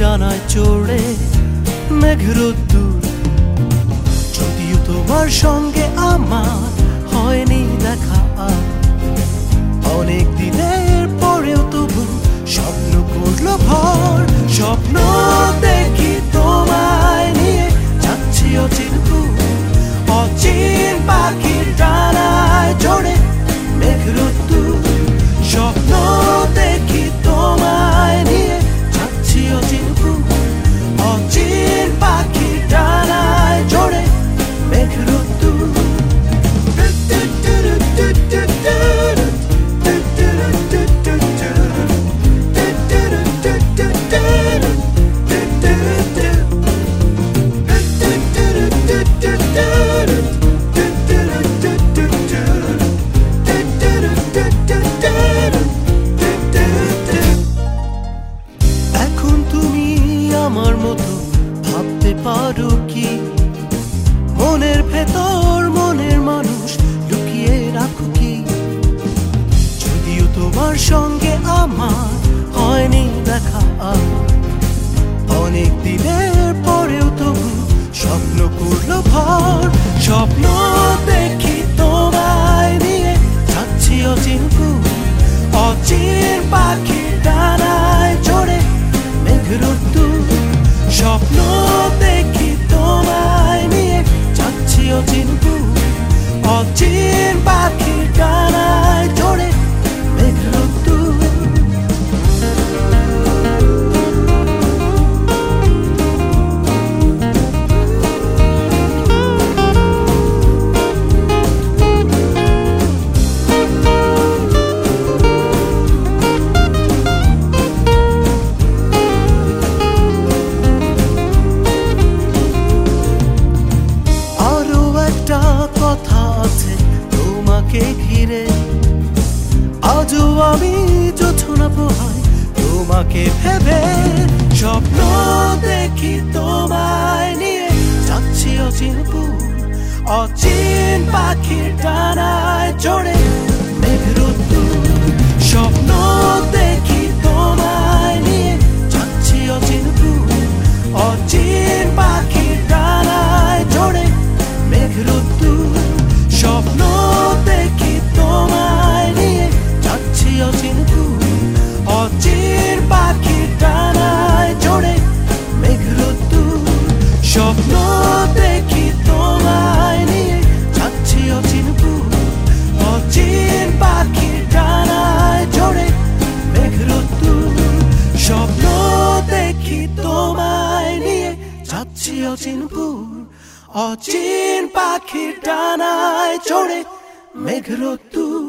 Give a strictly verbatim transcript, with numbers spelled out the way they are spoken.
ডানায় চড়ে মেঘরোদ্দুর। যদিও তোমার সঙ্গে আমার হয়নি দেখা, অনেক দিনের পরেও তবু স্বপ্ন করলো ভর। স্বপ্ন দেখি তোমায় নিয়ে যাচ্ছি অচিন অচিন পাখির ডানায় চড়ে মেঘরোদ্দুর। স্বপ্ন দেখি তোমায় নিয়ে যাচ্ছি অচিন অচিন পাখির ডানায় চড়ে মেঘরোদ্দুর। এখন তুমি আমার মতো ভাবতে পারো কি মনের ভেতর মনের মানুষ লুকিয়ে রাখো কি? যদিও তোমার সঙ্গে আমার হয়নি দেখা, অনেক দিনের পরেও তবু স্বপ্ন করলো ভর। স্বপ্ন দেখি তোমায় নিয়ে যাচ্ছি অচিন অচিন পাখির ডানায় চড়ে মেঘরোদ্দুর। স্বপ্ন দেখি তোমায় নিয়ে যাচ্ছি অচিন অচিন পাখির ডানায় চড়ে মেঘরোদ্দুর। কথা আছে তোমাকে ঘিরে, আজও আমি জোছনা পোহাই তোমাকে ভেবে। স্বপ্ন দেখি তোমায় নিয়ে যাচ্ছি অচিন অচিন পাখির ডানায় চড়ে মেঘরোদ্দুর। স্বপ্ন দেখি তোমায় নিয়ে যাচ্ছি অচিন অচিন পাখির ডানায় চড়ে মেঘরোদ্দুর। স্বপ্ন দেখি তোমায় নিয়ে যাচ্ছি অচিন অচিন পাখির ডানায় চড়ে মেঘরোদ্দুর। স্বপ্ন দেখি তোমায় নিয়ে যাচ্ছি অচিন অচিন পাখির ডানায় চড়ে মেঘরোদ্দুর। স্বপ্ন দেখি তোমায় নিয়ে যাচ্ছি অচিন অচিন পাখির ডানায় চড়ে মেঘরোদ্দুর।